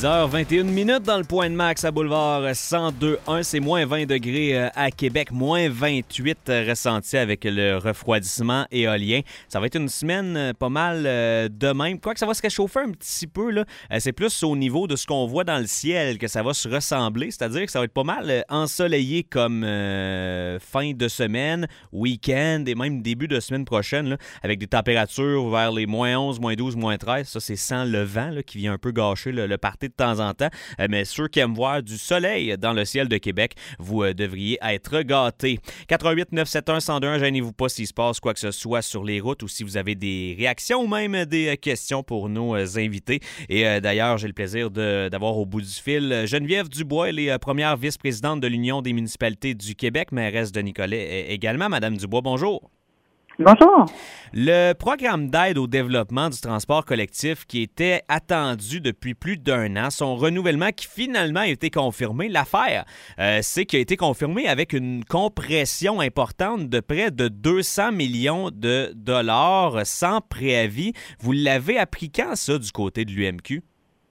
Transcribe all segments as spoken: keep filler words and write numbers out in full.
dix heures vingt et une minutes dans le Point de Max à Boulevard cent deux virgule un. C'est moins vingt degrés à Québec, moins vingt-huit ressentis avec le refroidissement éolien. Ça va être une semaine pas mal de même. Quoique ça va se réchauffer un petit peu, là. C'est plus au niveau de ce qu'on voit dans le ciel que ça va se ressembler. C'est-à-dire que ça va être pas mal ensoleillé comme euh, fin de semaine, week-end et même début de semaine prochaine, là, avec des températures vers les moins onze, moins douze, moins treize. Ça, c'est sans le vent là, qui vient un peu gâcher le, le party de temps en temps. Euh, mais ceux qui aiment voir du soleil dans le ciel de Québec, vous euh, devriez être gâtés. quatre un huit neuf sept un un zéro deux un, gênez-vous pas s'il se passe quoi que ce soit sur les routes ou si vous avez des réactions ou même des questions pour nos euh, invités. Et euh, d'ailleurs, j'ai le plaisir de, d'avoir au bout du fil Geneviève Dubois, elle est euh, première vice-présidente de l'Union des municipalités du Québec, mairesse de Nicolet également. Madame Dubois, bonjour. Bonjour. Le programme d'aide au développement du transport collectif qui était attendu depuis plus d'un an, son renouvellement qui finalement a été confirmé, l'affaire, euh, c'est qu'il a été confirmé avec une compression importante de près de deux cents millions de dollars sans préavis. Vous l'avez appris quand, ça, du côté de l'U M Q?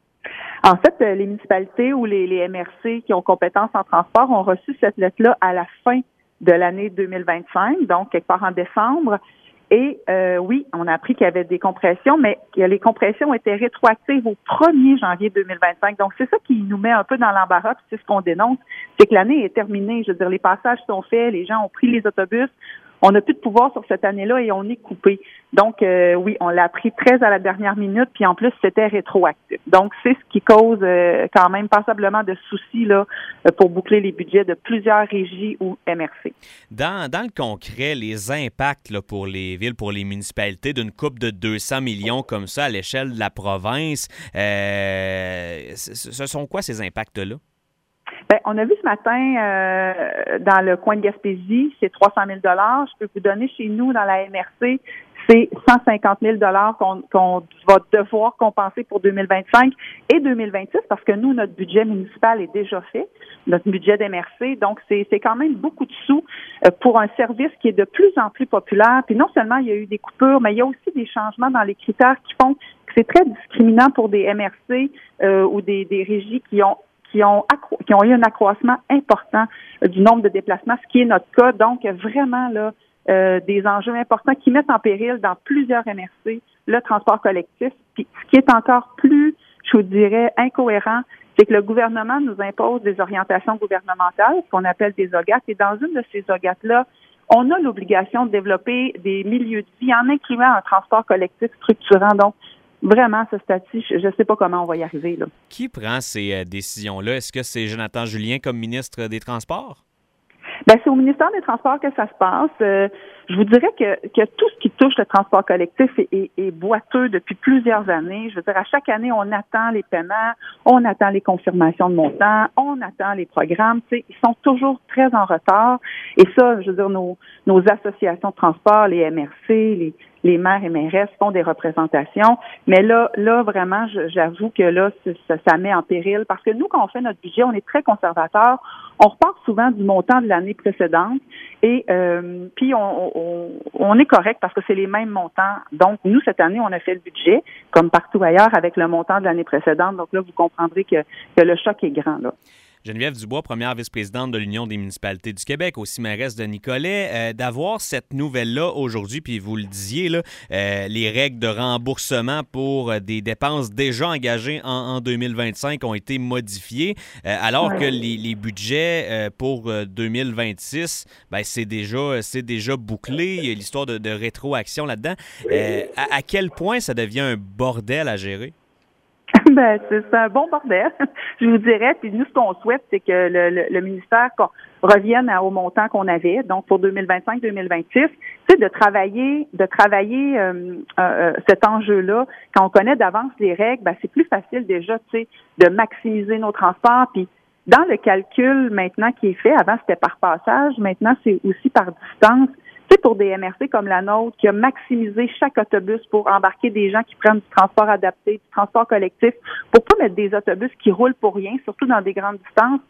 En fait, les municipalités ou les, les M R C qui ont compétence en transport ont reçu cette lettre-là à la fin de l'année deux mille vingt-cinq, donc quelque part en décembre. Et euh, oui, on a appris qu'il y avait des compressions, mais que les compressions étaient rétroactives au premier janvier deux mille vingt-cinq. Donc, c'est ça qui nous met un peu dans l'embarras, puis c'est ce qu'on dénonce, c'est que l'année est terminée. Je veux dire, les passages sont faits, les gens ont pris les autobus. On n'a plus de pouvoir sur cette année-là et on est coupé. Donc, euh, oui, on l'a appris très à la dernière minute, puis en plus, c'était rétroactif. Donc, c'est ce qui cause euh, quand même passablement de soucis là pour boucler les budgets de plusieurs régies ou M R C. Dans, dans le concret, les impacts là, pour les villes, pour les municipalités d'une coupe de deux cents millions comme ça à l'échelle de la province, euh, ce sont quoi ces impacts-là? Bien, on a vu ce matin euh, dans le coin de Gaspésie, c'est trois cent mille dollars. Je peux vous donner chez nous dans la M R C, c'est cent cinquante mille dollars qu'on, qu'on va devoir compenser pour deux mille vingt-cinq et deux mille vingt-six parce que nous, notre budget municipal est déjà fait, notre budget d'M R C. Donc, c'est, c'est quand même beaucoup de sous euh, pour un service qui est de plus en plus populaire. Puis non seulement il y a eu des coupures, mais il y a aussi des changements dans les critères qui font que c'est très discriminant pour des M R C euh, ou des, des régies qui ont qui ont accro- qui ont eu un accroissement important euh, du nombre de déplacements, ce qui est notre cas. Donc, vraiment, là, euh, des enjeux importants qui mettent en péril dans plusieurs M R C le transport collectif. Puis, ce qui est encore plus, je vous dirais, incohérent, c'est que le gouvernement nous impose des orientations gouvernementales, ce qu'on appelle des O G A T. Et dans une de ces O G A T-là, on a l'obligation de développer des milieux de vie en incluant un transport collectif structurant. Donc, vraiment, ce statut, je ne sais pas comment on va y arriver, là. Qui prend ces euh, décisions-là? Est-ce que c'est Jonathan Julien comme ministre des Transports? Bien, c'est au ministère des Transports que ça se passe. Euh, je vous dirais que, que tout ce qui touche le transport collectif est, est, est boiteux depuis plusieurs années. Je veux dire, à chaque année, on attend les paiements, on attend les confirmations de montants, on attend les programmes. Tu sais, ils sont toujours très en retard. Et ça, je veux dire, nos, nos associations de transport, les M R C, les les maires et mairesses font des représentations. Mais là, là vraiment, j'avoue que là, ça, ça met en péril parce que nous, quand on fait notre budget, on est très conservateur. On repart souvent du montant de l'année précédente et euh, puis on, on, on est correct parce que c'est les mêmes montants. Donc, nous, cette année, on a fait le budget, comme partout ailleurs, avec le montant de l'année précédente. Donc là, vous comprendrez que, que le choc est grand, là. Geneviève Dubois, première vice-présidente de l'Union des municipalités du Québec, aussi mairesse de Nicolet, euh, d'avoir cette nouvelle-là aujourd'hui, puis vous le disiez, là, euh, les règles de remboursement pour euh, des dépenses déjà engagées en, en deux mille vingt-cinq ont été modifiées, euh, alors ouais. que les, les budgets euh, pour euh, deux mille vingt-six, ben, c'est déjà, c'est déjà bouclé, il y a l'histoire de, de rétroaction là-dedans. Euh, à, à quel point ça devient un bordel à gérer? Ben, c'est un bon bordel, je vous dirais. Puis nous, ce qu'on souhaite, c'est que le, le, le ministère revienne à, au montant qu'on avait, donc pour deux mille vingt-cinq deux mille vingt-six, c'est de travailler, de travailler euh, euh, cet enjeu-là. Quand on connaît d'avance les règles, ben, c'est plus facile déjà, tu sais, de maximiser nos transports. Puis dans le calcul maintenant qui est fait, avant c'était par passage, maintenant c'est aussi par distance. C'est pour des M R C comme la nôtre qui a maximisé chaque autobus pour embarquer des gens qui prennent du transport adapté, du transport collectif, pour pas mettre des autobus qui roulent pour rien, surtout dans des grandes distances.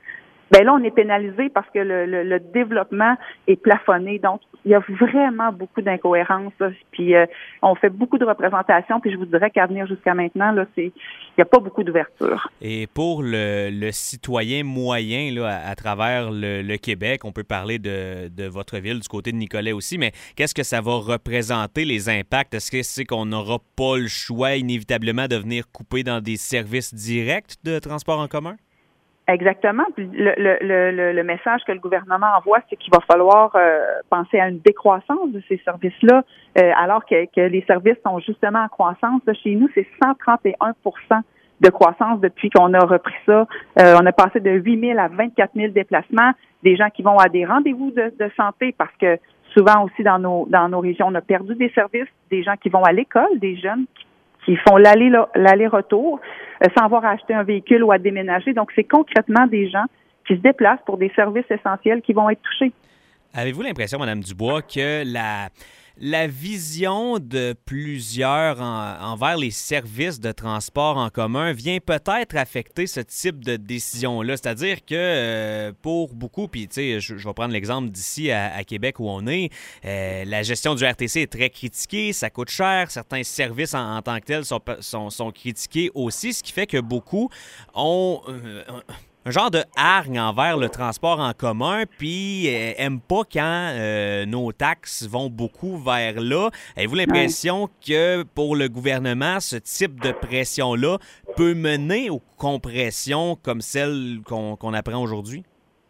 ben là, on est pénalisé parce que le, le, le développement est plafonné. Donc, il y a vraiment beaucoup d'incohérences. Là. Puis, euh, on fait beaucoup de représentations. Puis, je vous dirais qu'à venir jusqu'à maintenant, là, c'est, il n'y a pas beaucoup d'ouverture. Et pour le, le citoyen moyen là, à, à travers le, le Québec, on peut parler de, de votre ville, du côté de Nicolet aussi, mais qu'est-ce que ça va représenter, les impacts? Est-ce que c'est qu'on n'aura pas le choix, inévitablement, de venir couper dans des services directs de transport en commun? Exactement. Puis le, le, le, le message que le gouvernement envoie, c'est qu'il va falloir euh, penser à une décroissance de ces services-là, euh, alors que, que les services sont justement en croissance. Là, chez nous, c'est cent trente et un pour cent de croissance depuis qu'on a repris ça. Euh, on a passé de huit mille à vingt-quatre mille déplacements, des gens qui vont à des rendez-vous de, de santé parce que souvent aussi dans nos dans nos régions, on a perdu des services, des gens qui vont à l'école, des jeunes qui qui font l'aller, l'aller-retour euh, sans avoir à acheter un véhicule ou à déménager. Donc, c'est concrètement des gens qui se déplacent pour des services essentiels qui vont être touchés. Avez-vous l'impression, Mme Dubois, que la, la vision de plusieurs en, envers les services de transport en commun vient peut-être affecter ce type de décision-là? C'est-à-dire que euh, pour beaucoup, puis tu sais, je, je vais prendre l'exemple d'ici à, à Québec où on est, euh, la gestion du R T C est très critiquée, ça coûte cher, certains services en, en tant que tels sont, sont, sont critiqués aussi, ce qui fait que beaucoup ont... Euh, un genre de hargne envers le transport en commun, puis euh, aime pas quand euh, nos taxes vont beaucoup vers là. Avez-vous l'impression que pour le gouvernement, ce type de pression-là peut mener aux compressions comme celles qu'on, qu'on apprend aujourd'hui?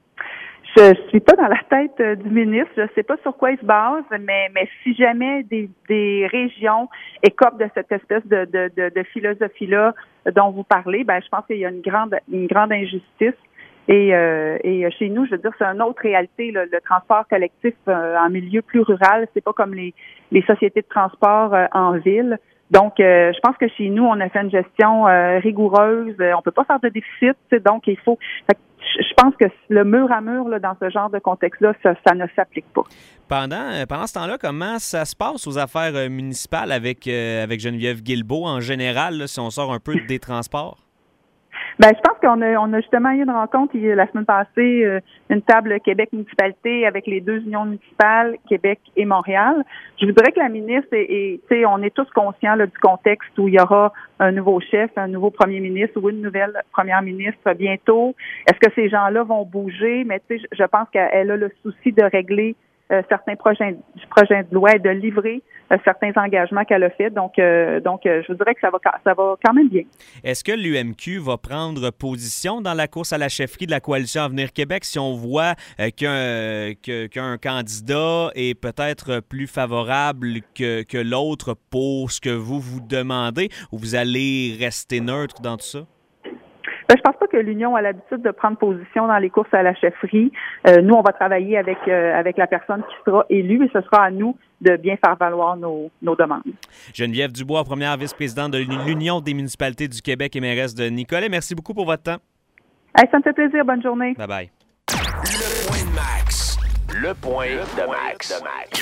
Je suis pas dans la tête euh, du ministre, je sais pas sur quoi il se base, mais mais si jamais des, des régions écopent de cette espèce de, de, de, de philosophie-là dont vous parlez, ben je pense qu'il y a une grande une grande injustice. Et, euh, et chez nous, je veux dire, c'est une autre réalité. Là, le transport collectif euh, en milieu plus rural, c'est pas comme les, les sociétés de transport euh, en ville. Donc, euh, je pense que chez nous, on a fait une gestion euh, rigoureuse. On peut pas faire de déficit, donc il faut. Fait que je pense que le mur à mur là, dans ce genre de contexte-là, ça, ça ne s'applique pas. Pendant, pendant ce temps-là, comment ça se passe aux affaires municipales avec, euh, avec Geneviève Guilbeault en général, là, si on sort un peu des transports? Ben, je pense qu'on a, on a justement eu une rencontre la semaine passée, euh, une table Québec municipalité avec les deux unions municipales, Québec et Montréal. Je vous dirais que la ministre, est, est, tu sais, on est tous conscients là, du contexte où il y aura un nouveau chef, un nouveau premier ministre ou une nouvelle première ministre bientôt. Est-ce que ces gens-là vont bouger? Mais tu sais, je pense qu'elle a le souci de régler Euh, certains projets, projets de loi et de livrer euh, certains engagements qu'elle a faits. Donc, euh, donc euh, je vous dirais que ça va, ça va quand même bien. Est-ce que l'U M Q va prendre position dans la course à la chefferie de la Coalition Avenir Québec si on voit euh, qu'un, que, qu'un candidat est peut-être plus favorable que, que l'autre pour ce que vous vous demandez, ou vous allez rester neutre dans tout ça? Ben, je pense pas que l'Union a l'habitude de prendre position dans les courses à la chefferie. Euh, nous, on va travailler avec euh, avec la personne qui sera élue et ce sera à nous de bien faire valoir nos, nos demandes. Geneviève Dubois, première vice-présidente de l'Union des municipalités du Québec et mairesse de Nicolet. Merci beaucoup pour votre temps. Hey, ça me fait plaisir. Bonne journée. Bye-bye. Le point de Max. Le point de Max.